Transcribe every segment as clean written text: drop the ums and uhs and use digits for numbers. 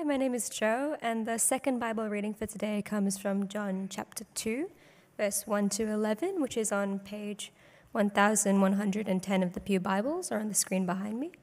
Hi, my name is Jo, and the second Bible reading for today comes from John chapter 2, verse 1 to 11, which is on page 1110 of the Pew Bibles, or on the screen behind me.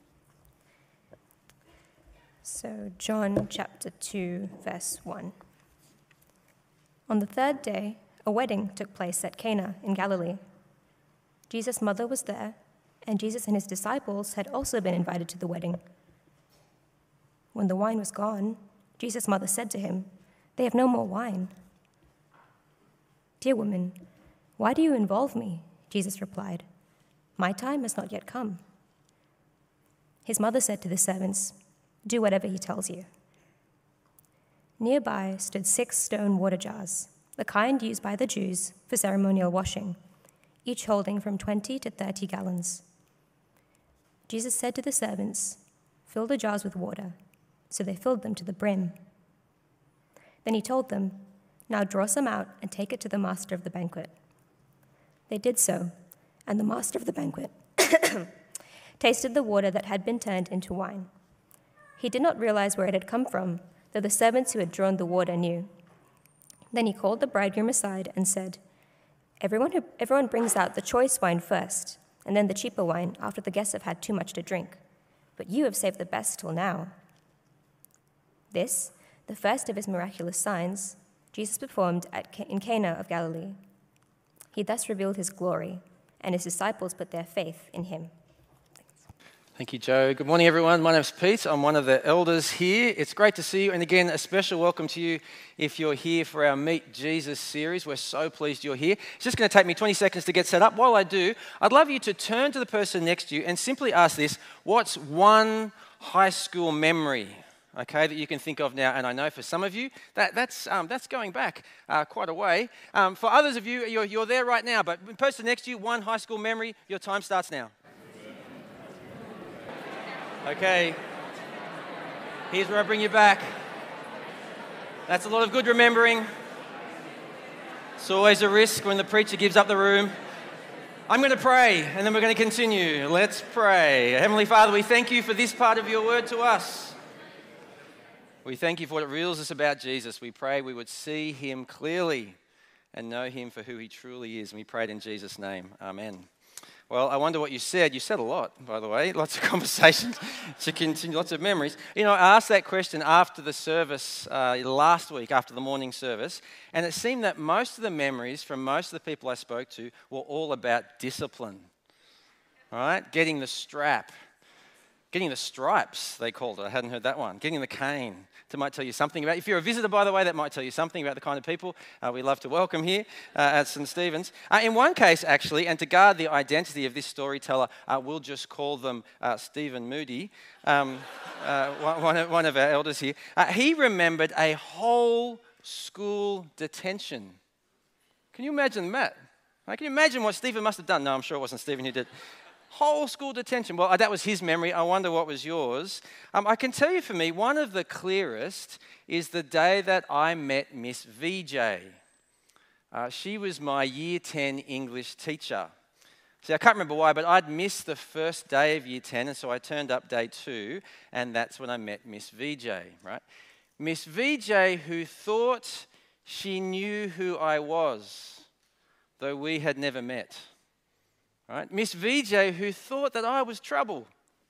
So, John chapter 2, verse 1. On the third day, a wedding took place at Cana in Galilee. Jesus' mother was there, and Jesus and his disciples had also been invited to the wedding. When the wine was gone, Jesus' mother said to him, "They have no more wine." "Dear woman, why do you involve me?" Jesus replied. "My time has not yet come." His mother said to the servants, "Do whatever he tells you." Nearby stood 6 stone water jars, the kind used by the Jews for ceremonial washing, each holding from 20 to 30 gallons. Jesus said to the servants, "Fill the jars with water." So they filled them to the brim. Then he told them, "Now draw some out and take it to the master of the banquet." They did so, and the master of the banquet tasted the water that had been turned into wine. He did not realize where it had come from, though the servants who had drawn the water knew. Then he called the bridegroom aside and said, Everyone brings out the choice wine first, and then the cheaper wine after the guests have had too much to drink. But you have saved the best till now." This, the first of his miraculous signs, Jesus performed in Cana of Galilee. He thus revealed his glory, and his disciples put their faith in him. Thank you, Jo. Good morning, everyone. My name's Pete. I'm one of the elders here. It's great to see you. And again, a special welcome to you if you're here for our Meet Jesus series. We're so pleased you're here. It's just going to take me 20 seconds to get set up. While I do, I'd love you to turn to the person next to you and simply ask this: what's one high school memory, okay, that you can think of now? And I know for some of you, that's going back quite a way. For others of you, you're there right now. But the person next to you, one high school memory, your time starts now. Okay, here's where I bring you back. That's a lot of good remembering. It's always a risk when the preacher gives up the room. I'm going to pray, and then we're going to continue. Let's pray. Heavenly Father, we thank you for this part of your word to us. We thank you for what it reveals us about Jesus. We pray we would see him clearly and know him for who he truly is. And we pray it in Jesus' name. Amen. Well, I wonder what you said. You said a lot, by the way. Lots of conversations to continue, lots of memories. You know, I asked that question after the service last week, after the morning service, and it seemed that most of the memories from most of the people I spoke to were all about discipline, all right? Getting the strap. Getting the stripes, they called it. I hadn't heard that one. Getting the cane. That might tell you something about. If you're a visitor, by the way, that might tell you something about the kind of people we love to welcome here at St. Stephen's. In one case, actually, and to guard the identity of this storyteller, we'll just call them Stephen Moody, one of our elders here. He remembered a whole school detention. Can you imagine that? Can you imagine what Stephen must have done? No, I'm sure it wasn't Stephen who did. Whole school detention. Well, that was his memory. I wonder what was yours. I can tell you for me, one of the clearest is the day that I met Miss VJ. She was my year 10 English teacher. See, I can't remember why, but I'd missed the first day of year 10, and so I turned up day 2, and that's when I met Miss VJ, right? Miss VJ, who thought she knew who I was, though we had never met. Right? Miss VJ, who thought that I was trouble,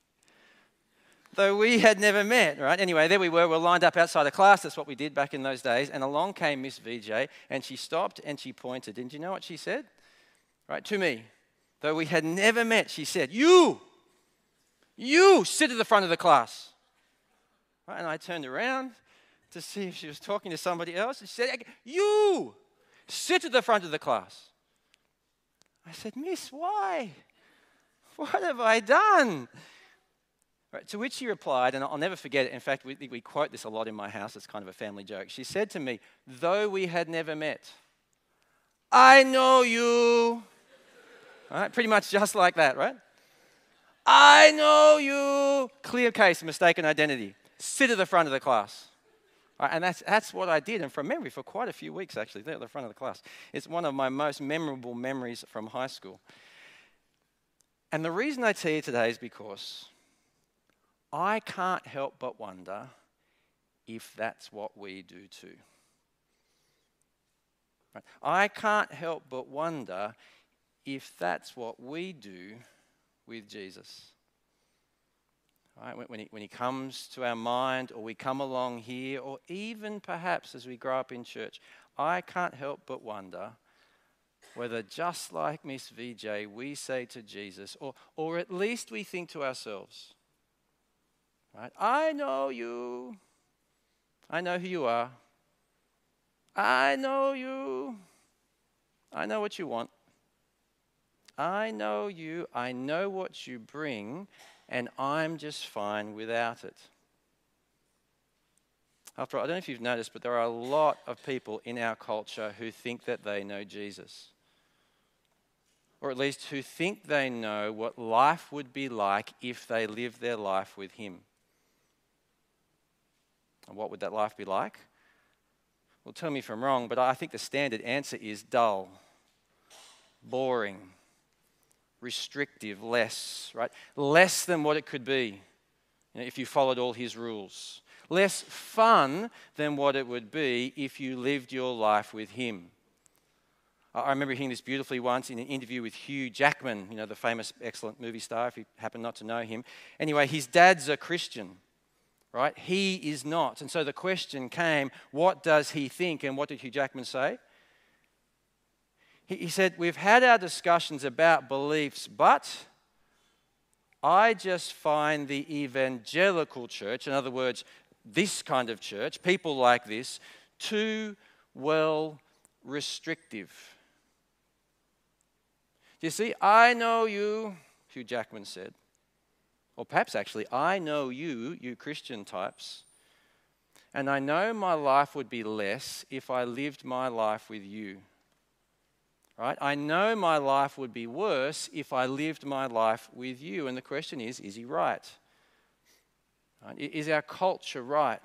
though we had never met. Right? Anyway, there we were lined up outside of class. That's what we did back in those days. And along came Miss VJ, and she stopped and she pointed. And do you know what she said? Right, to me, though we had never met, she said, You sit at the front of the class. Right? And I turned around to see if she was talking to somebody else. And she said, You sit at the front of the class. I said, "Miss, why? What have I done?" Right, to which she replied, and I'll never forget it. In fact, we quote this a lot in my house. It's kind of a family joke. She said to me, "Though we had never met, I know you." All right, pretty much just like that, right? I know you. Clear case, mistaken identity. Sit at the front of the class. Right, and that's what I did, and from memory, for quite a few weeks, actually, there at the front of the class. It's one of my most memorable memories from high school. And the reason I tell you today is because I can't help but wonder if that's what we do too. Right? I can't help but wonder if that's what we do with Jesus. Right? When he comes to our mind, or we come along here, or even perhaps as we grow up in church, I can't help but wonder whether, just like Miss VJ, we say to Jesus, or at least we think to ourselves, right? I know you. I know who you are. I know you. I know what you want. I know you. I know what you bring, and I'm just fine without it. After all, I don't know if you've noticed, but there are a lot of people in our culture who think that they know Jesus. Or at least who think they know what life would be like if they lived their life with him. And what would that life be like? Well, tell me if I'm wrong, but I think the standard answer is dull, boring, restrictive, less, right? Less than what it could be, if you followed all his rules. Less fun than what it would be if you lived your life with him. I remember hearing this beautifully once in an interview with Hugh Jackman, the famous, excellent movie star, if you happen not to know him. Anyway, his dad's a Christian, right? He is not. And so the question came, what does he think? And what did Hugh Jackman say? He said, we've had our discussions about beliefs, but I just find the evangelical church, in other words, this kind of church, people like this, too well restrictive. You see, I know you, Hugh Jackman said, or perhaps actually, I know you Christian types, and I know my life would be less if I lived my life with you. Right? I know my life would be worse if I lived my life with you. And the question is he right? Right? Is our culture right?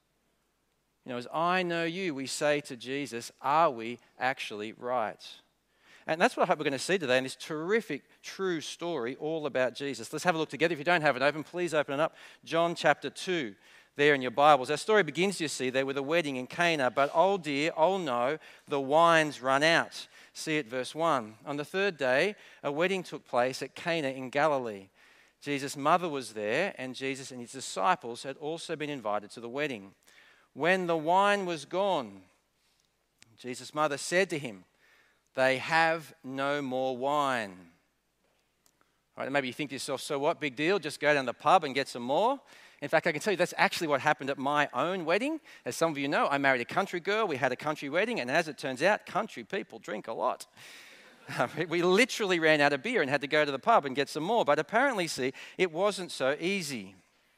As I know you, we say to Jesus, are we actually right? And that's what I hope we're going to see today in this terrific, true story all about Jesus. Let's have a look together. If you don't have it open, please open it up. John chapter 2, there in your Bibles. Our story begins, you see, there with a wedding in Cana. But oh dear, oh no, the wine's run out. See it, verse 1. On the third day, a wedding took place at Cana in Galilee. Jesus' mother was there, and Jesus and his disciples had also been invited to the wedding. When the wine was gone, Jesus' mother said to him, they have no more wine. All right, maybe you think to yourself, so what, big deal, just go down to the pub and get some more? In fact, I can tell you that's actually what happened at my own wedding. As some of you know, I married a country girl, we had a country wedding, and as it turns out, country people drink a lot. We literally ran out of beer and had to go to the pub and get some more, but apparently, see, it wasn't so easy.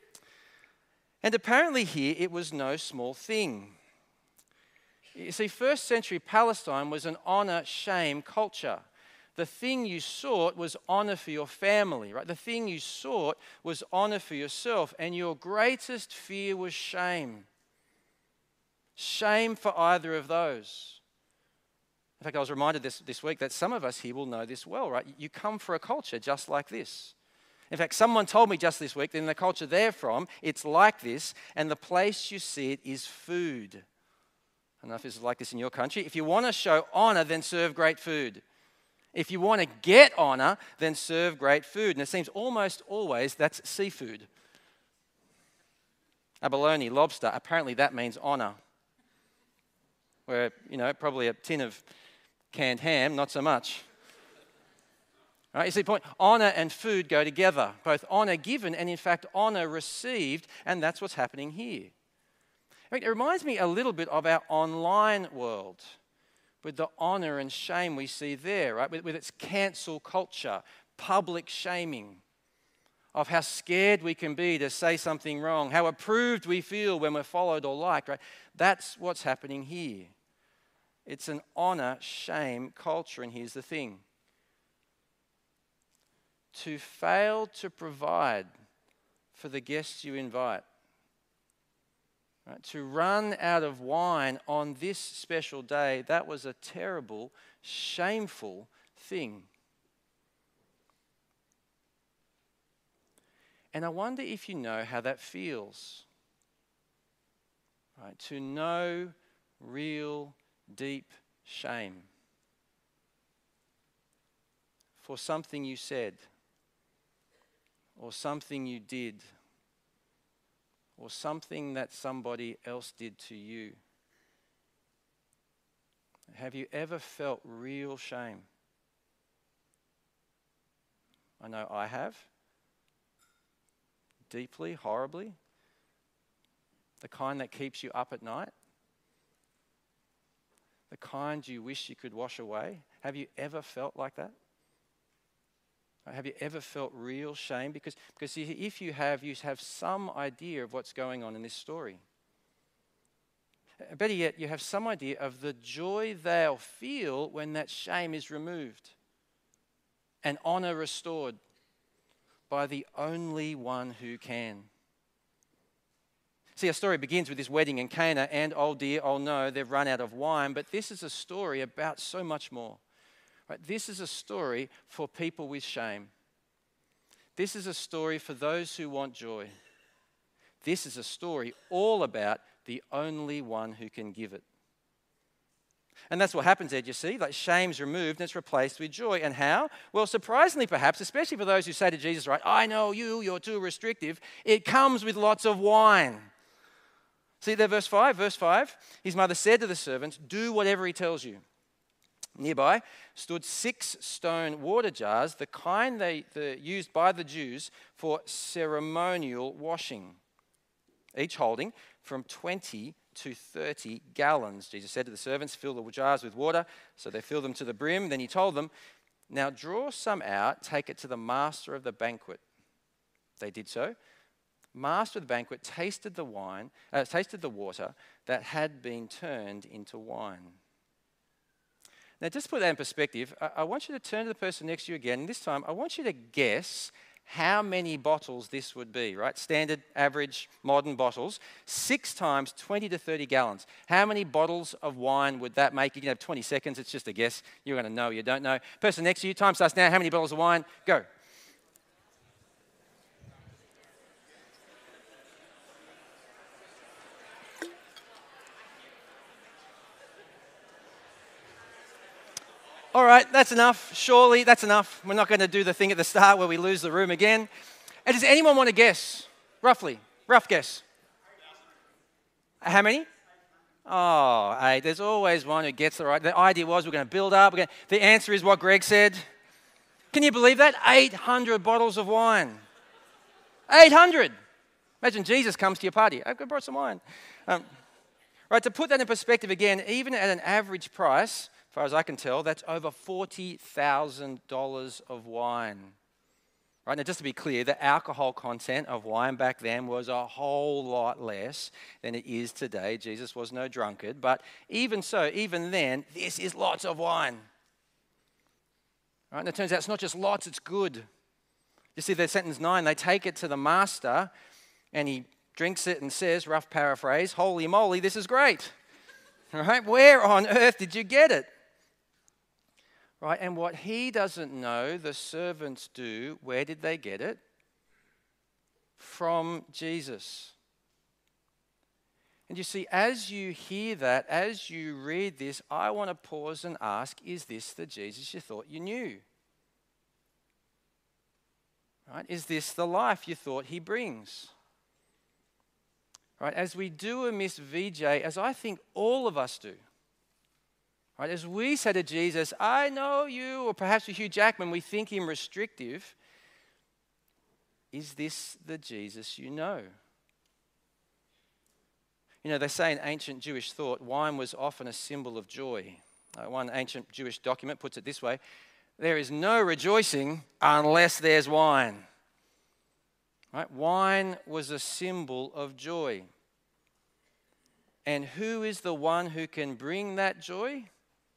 And apparently here, it was no small thing. You see, first century Palestine was an honor-shame culture. The thing you sought was honor for your family, right? The thing you sought was honor for yourself, and your greatest fear was shame. Shame for either of those. In fact, I was reminded this week that some of us here will know this well, right? You come for a culture just like this. In fact, someone told me just this week that in the culture they're from, it's like this, and the place you see it is food. I don't know if this is like this in your country. If you want to show honor, then serve great food. If you want to get honor, then serve great food. And it seems almost always that's seafood. Abalone, lobster, apparently that means honor. Where, probably a tin of canned ham, not so much. Right, you see the point? Honor and food go together. Both honor given and, in fact, honor received. And that's what's happening here. It reminds me a little bit of our online world with the honor and shame we see there, right? With its cancel culture, public shaming, of how scared we can be to say something wrong, how approved we feel when we're followed or liked, right? That's what's happening here. It's an honor-shame culture, and here's the thing. To fail to provide for the guests you invite, right, to run out of wine on this special day, that was a terrible, shameful thing. And I wonder if you know how that feels. right? To know real, deep shame for something you said, or something you did, or something that somebody else did to you. Have you ever felt real shame? I know I have. Deeply, horribly. The kind that keeps you up at night. The kind you wish you could wash away. Have you ever felt like that? Have you ever felt real shame? Because if you have some idea of what's going on in this story. Better yet, you have some idea of the joy they'll feel when that shame is removed and honor restored by the only one who can. See, our story begins with this wedding in Cana, and oh dear, oh no, they've run out of wine. But this is a story about so much more. Right? This is a story for people with shame. This is a story for those who want joy. This is a story all about the only one who can give it. And that's what happens there, you see. Like, shame's removed and it's replaced with joy. And how? Well, surprisingly perhaps, especially for those who say to Jesus, right, I know you're too restrictive. It comes with lots of wine. See there, verse 5. Verse 5, his mother said to the servants, do whatever he tells you. Nearby stood 6 stone water jars, the kind used by the Jews for ceremonial washing, each holding from 20 to 30 gallons. Jesus said to the servants, fill the jars with water. So they filled them to the brim. Then he told them, now draw some out, take it to the master of the banquet. They did so. Master of the banquet tasted the water that had been turned into wine. Now, just to put that in perspective, I want you to turn to the person next to you again. And this time, I want you to guess how many bottles this would be, right? Standard, average, modern bottles. 6 times 20 to 30 gallons. How many bottles of wine would that make? You can have 20 seconds. It's just a guess. You're going to know, you don't know. Person next to you, time starts now. How many bottles of wine? Go. All right, that's enough. Surely that's enough. We're not going to do the thing at the start where we lose the room again. And does anyone want to guess? Roughly. Rough guess. How many? Oh, 8. There's always one who gets the right. The idea was we're going to build up. The answer is what Greg said. Can you believe that? 800 bottles of wine. 800. Imagine Jesus comes to your party. I brought some wine. Right, to put that in perspective again, even at an average price, as far as I can tell, that's over $40,000 of wine. Right, now just to be clear, the alcohol content of wine back then was a whole lot less than it is today. Jesus was no drunkard, but even so, even then, this is lots of wine. Right, and it turns out it's not just lots, it's good. You see, there's sentence 9, they take it to the master, and he drinks it and says, rough paraphrase, holy moly, this is great. Right, where on earth did you get it? Right, and what he doesn't know, the servants do. Where did they get it? From Jesus. And you see, as you hear that, as you read this, I want to pause and ask, is this the Jesus you thought you knew? Right, is this the life you thought he brings? Right, as we do a Miss VJ, as I think all of us do, right, as we say to Jesus, I know you, or perhaps with Hugh Jackman, we think him restrictive. Is this the Jesus you know? You know, they say in ancient Jewish thought, wine was often a symbol of joy. One ancient Jewish document puts it this way, there is no rejoicing unless there's wine. Right? Wine was a symbol of joy. And who is the one who can bring that joy?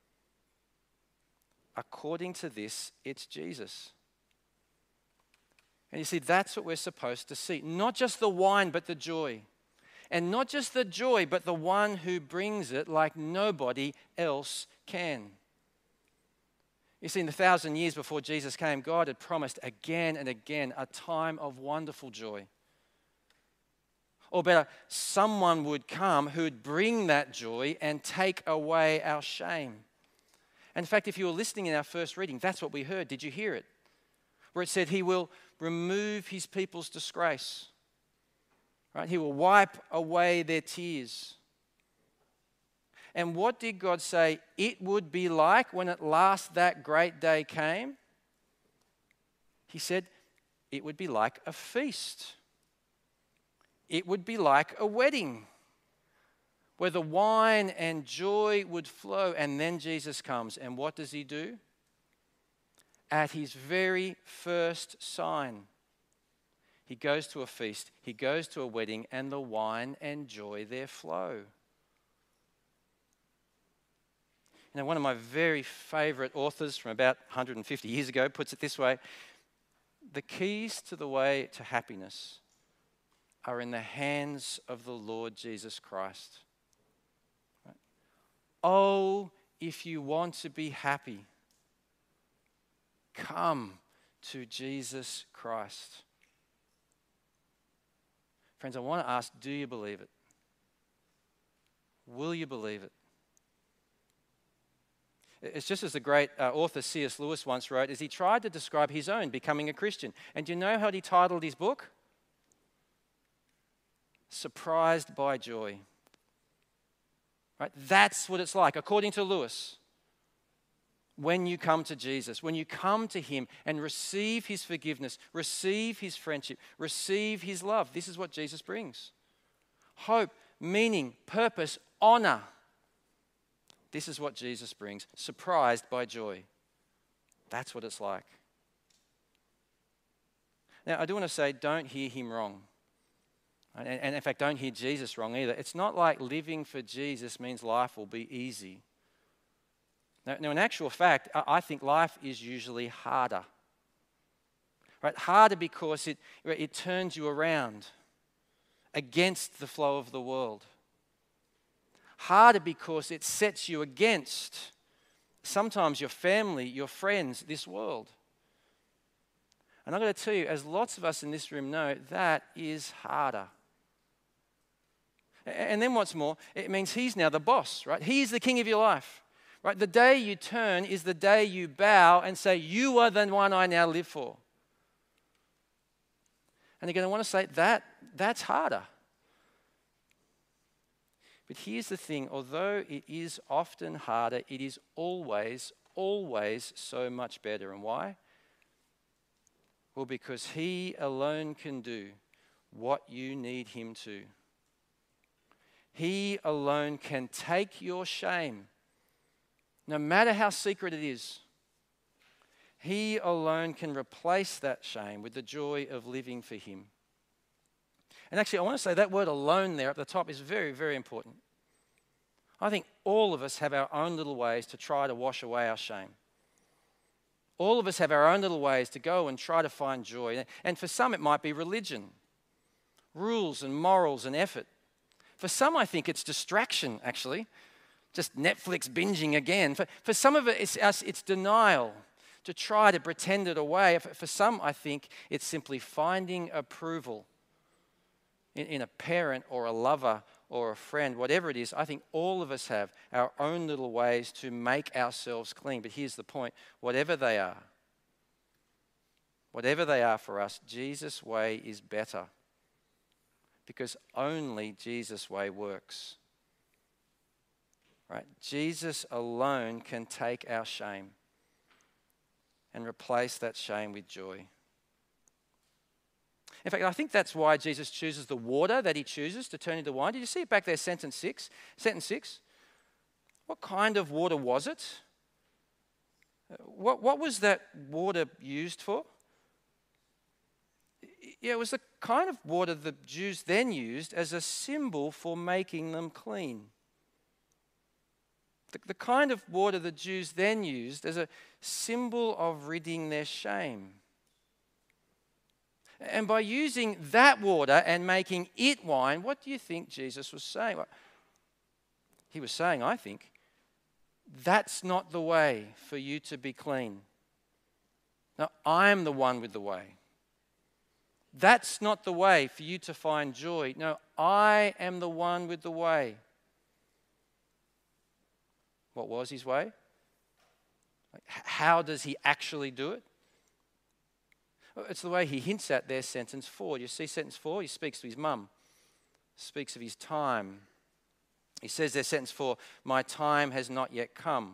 According to this, it's Jesus. And you see, that's what we're supposed to see. Not just the wine, but the joy. And not just the joy, but the one who brings it like nobody else can. You see, in the 1,000 years before Jesus came, God had promised again and again a time of wonderful joy. Or better, someone would come who would bring that joy and take away our shame. In fact, if you were listening in our first reading, that's what we heard. Did you hear it? Where it said he will remove his people's disgrace. Right? He will wipe away their tears. And what did God say it would be like when at last that great day came? He said it would be like a feast. It would be like a wedding where the wine and joy would flow. And then Jesus comes. And what does he do? At his very first sign, he goes to a feast, he goes to a wedding, and the wine and joy there flow. You know, one of my very favorite authors from about 150 years ago puts it this way: the keys to the way to happiness are in the hands of the Lord Jesus Christ. Right? Oh, if you want to be happy, come to Jesus Christ. Friends, I want to ask, do you believe it? Will you believe it? It's just as the great author C.S. Lewis once wrote, as he tried to describe his own becoming a Christian. And do you know how he titled his book? Surprised by Joy. Right? That's what it's like, according to Lewis. When you come to Jesus, when you come to him and receive his forgiveness, receive his friendship, receive his love, this is what Jesus brings. Hope, meaning, purpose, honor. This is what Jesus brings. Surprised by joy. That's what it's like. Now, I do want to say, don't hear him wrong. And in fact, don't hear Jesus wrong either. It's not like living for Jesus means life will be easy. Now, in actual fact, I think life is usually harder. Right? Harder because it turns you around against the flow of the world. Harder because it sets you against sometimes your family, your friends, this world. And I'm going to tell you, as lots of us in this room know, that is harder. And then what's more, it means he's now the boss, right? He's the king of your life. Right? The day you turn is the day you bow and say, you are the one I now live for. And you're going to want to say, that's harder. But here's the thing, although it is often harder, it is always, always so much better. And why? Well, because he alone can do what you need him to. He alone can take your shame, no matter how secret it is. He alone can replace that shame with the joy of living for him. And actually, I want to say that word alone there at the top is very, very important. I think all of us have our own little ways to try to wash away our shame. All of us have our own little ways to go and try to find joy. And for some, it might be religion, rules and morals and effort. For some, I think it's distraction, actually. Just Netflix binging again. For some of it, it's denial, to try to pretend it away. For some, I think it's simply finding approval in a parent or a lover or a friend, whatever it is. I think all of us have our own little ways to make ourselves clean. But here's the point, whatever they are for us, Jesus' way is better. Because only Jesus' way works. Right? Jesus alone can take our shame and replace that shame with joy. In fact, I think that's why Jesus chooses the water that he chooses to turn into wine. Did you see it back there, sentence 6? Sentence 6. What kind of water was it? What was that water used for? Yeah, it was the kind of water the Jews then used as a symbol for making them clean. The kind of water the Jews then used as a symbol of ridding their shame. And by using that water and making it wine, what do you think Jesus was saying? Well, he was saying, I think, that's not the way for you to be clean. Now, I'm the one with the way. That's not the way for you to find joy. No, I am the one with the way. What was his way? How does he actually do it? It's the way he hints at there, sentence 4. You see sentence 4? He speaks to his mum, speaks of his time. He says there, sentence 4, my time has not yet come.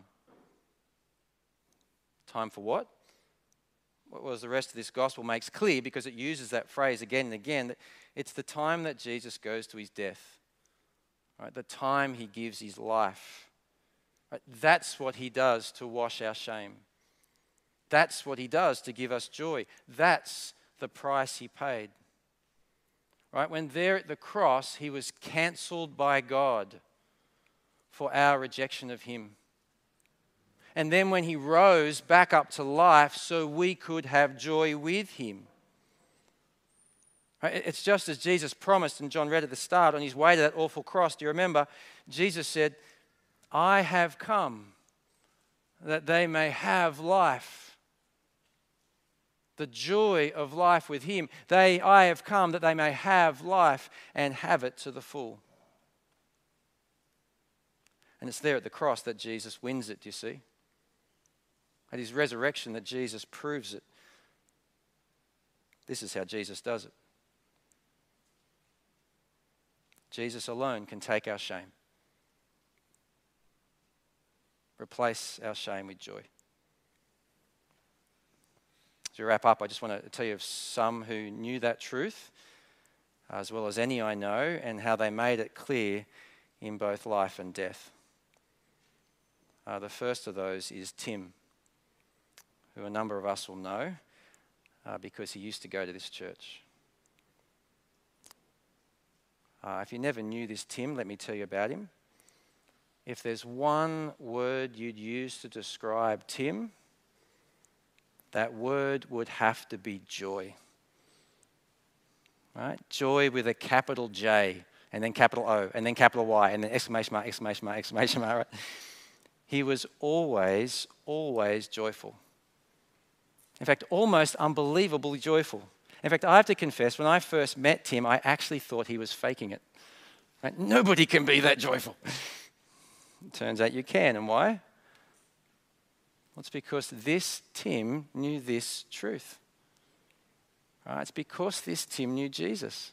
Time for what? Well, as the rest of this gospel makes clear, because it uses that phrase again and again, that it's the time that Jesus goes to his death. Right? The time he gives his life. Right? That's what he does to wash our shame. That's what he does to give us joy. That's the price he paid. Right? When there at the cross, he was cancelled by God for our rejection of him. And then when he rose back up to life so we could have joy with him. Right? It's just as Jesus promised, and John read at the start, on his way to that awful cross. Do you remember? Jesus said, I have come that they may have life. The joy of life with him. I have come that they may have life and have it to the full. And it's there at the cross that Jesus wins it, do you see? At his resurrection that Jesus proves it. This is how Jesus does it. Jesus alone can take our shame. Replace our shame with joy. As we wrap up, I just want to tell you of some who knew that truth, as well as any I know, and how they made it clear in both life and death. The first of those is Tim, who a number of us will know because he used to go to this church. If you never knew this Tim, let me tell you about him. If there's one word you'd use to describe Tim, that word would have to be joy. Right? Joy with a capital J, and then capital O, and then capital Y, and then exclamation mark, exclamation mark, exclamation mark. Right? He was always, always joyful. In fact, almost unbelievably joyful. In fact, I have to confess, when I first met Tim, I actually thought he was faking it. Right? Nobody can be that joyful. It turns out you can. And why? Well, it's because this Tim knew this truth. Right? It's because this Tim knew Jesus.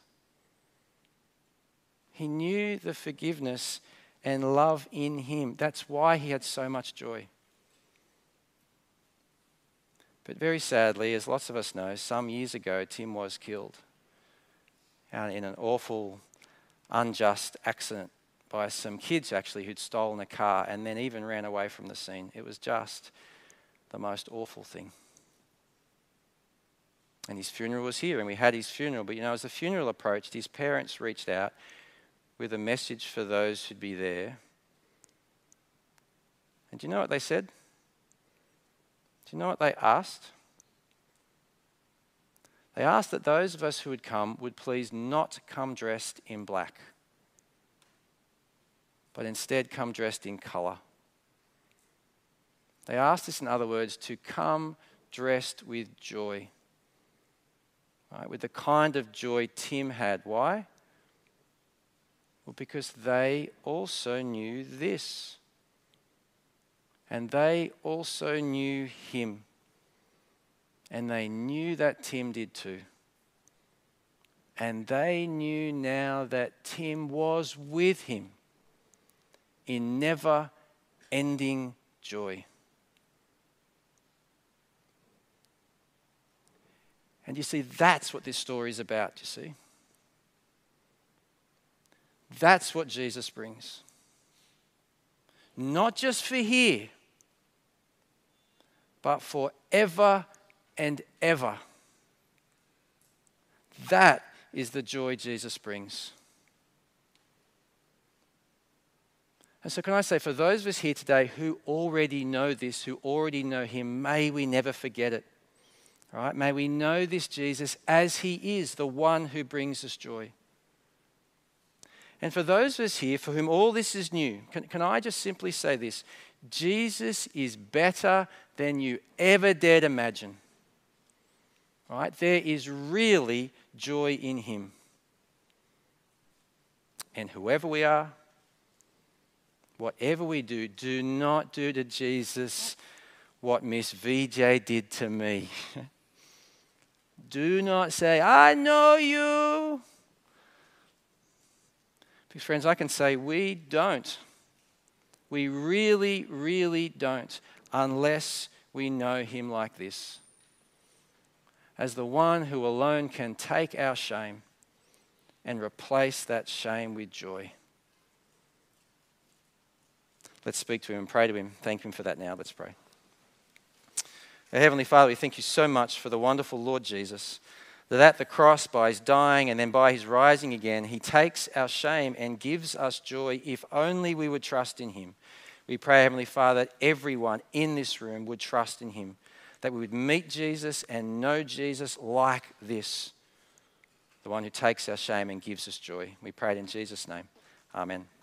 He knew the forgiveness and love in him. That's why he had so much joy. But very sadly, as lots of us know, some years ago, Tim was killed in an awful, unjust accident by some kids actually who'd stolen a car and then even ran away from the scene. It was just the most awful thing. And his funeral was here, and we had his funeral. But as the funeral approached, his parents reached out with a message for those who'd be there. And do you know what they said? Do you know what they asked? They asked that those of us who would come would please not come dressed in black, but instead come dressed in colour. They asked us, in other words, to come dressed with joy, right? With the kind of joy Tim had. Why? Well, because they also knew this. And they also knew him. And they knew that Tim did too. And they knew now that Tim was with him in never-ending joy. And you see, that's what this story is about, you see. That's what Jesus brings. Not just for here, but forever and ever. That is the joy Jesus brings. And so can I say, for those of us here today who already know this, who already know him, may we never forget it. Right? May we know this Jesus as he is, the one who brings us joy. And for those of us here for whom all this is new, can I just simply say this? Jesus is better than you ever dared imagine. Right? There is really joy in him. And whoever we are, whatever we do, do not do to Jesus what Miss VJ did to me. Do not say, I know you. Because friends, I can say we don't. We really, really don't, unless we know him like this, as the one who alone can take our shame and replace that shame with joy. Let's speak to him and pray to him. Thank him for that now. Let's pray. Our Heavenly Father, we thank you so much for the wonderful Lord Jesus, that at the cross, by his dying and then by his rising again, he takes our shame and gives us joy if only we would trust in him. We pray, Heavenly Father, that everyone in this room would trust in him, that we would meet Jesus and know Jesus like this, the one who takes our shame and gives us joy. We pray it in Jesus' name. Amen.